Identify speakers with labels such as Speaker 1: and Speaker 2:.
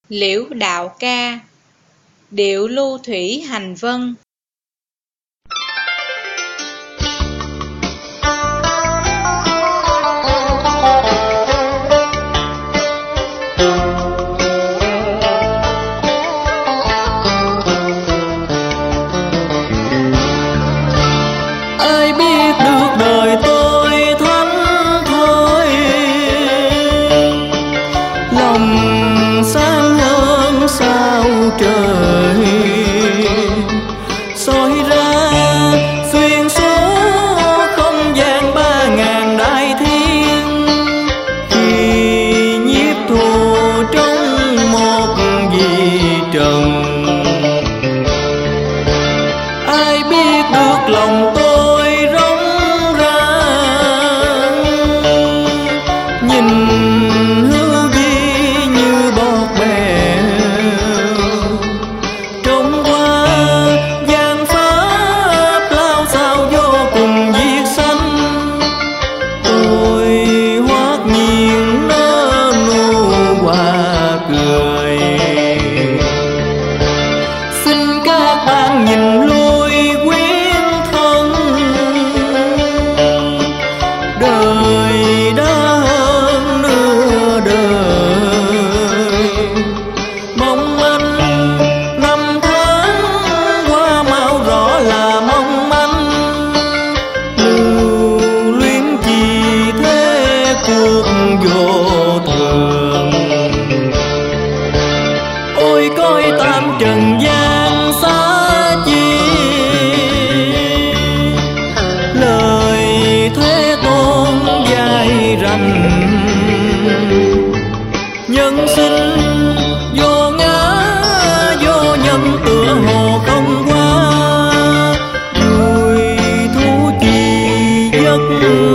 Speaker 1: Liễu đạo ca, điệu lưu thủy hành vân.
Speaker 2: Ai biết được đời tôi thánh thơi, lòng sáng hơn sao trời, soi ra xuyên số không gian 3000 đại thiên, khi nhiếp thu trong một vì trần. Ai biết được lòng tôi rỗng ràng, nhìn hư vi như bọt bèo, trông qua gian pháp lao sao vô cùng viết sanh. Tôi hoát nhiên nở nụ hoa cười, xin các bạn nhìn lui quyến thân, đời đã hơn nửa đời. Mong manh năm tháng qua mau rõ là mong manh, lưu luyến chi thế cuộc vô thường. Ôi coi tam trần gian xa chi, lời Thế Tôn dạy rành. Nhân sinh vô ngã vô nhân tựa hồ không qua, vui thú chi giấc